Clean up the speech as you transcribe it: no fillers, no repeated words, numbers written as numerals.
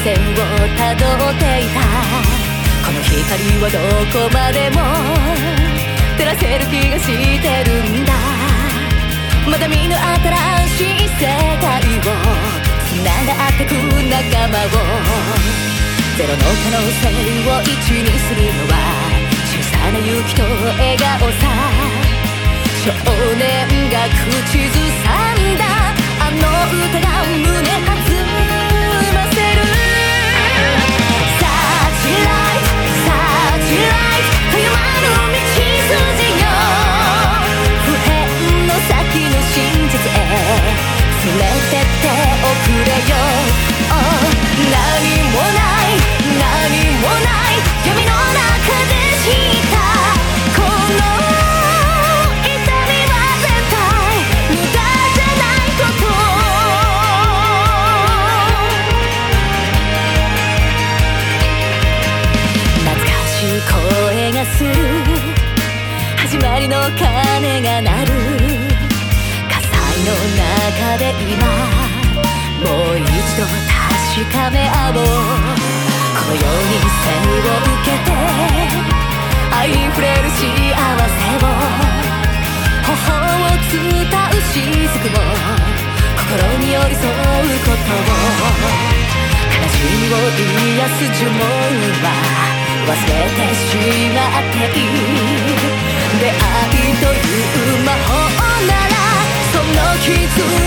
線をたどっていた。この光はどこまでも照らせる気がしてるんだ。まだ見ぬ新しい世界を繋がってく仲間を、ゼロの可能性を一にするのは小さな勇気と笑顔さ。少年が口ずさんだあの歌が胸弾ませる。サーチライトサーチライトたゆまぬ道筋よ、不変の先の真実へ連れてっておくれよ。何もない何もない闇の中でしたこの痛みは絶対無駄じゃないこと。懐かしい声がする、始まりの鐘が鳴る。火災の中で今もう一度確かめ合おう。この世に生を受けて愛に触れる幸せを、頬を伝う雫も心に寄り添うことを、悲しみを癒す呪文は忘れてしまっていい。出会いという魔法ならその傷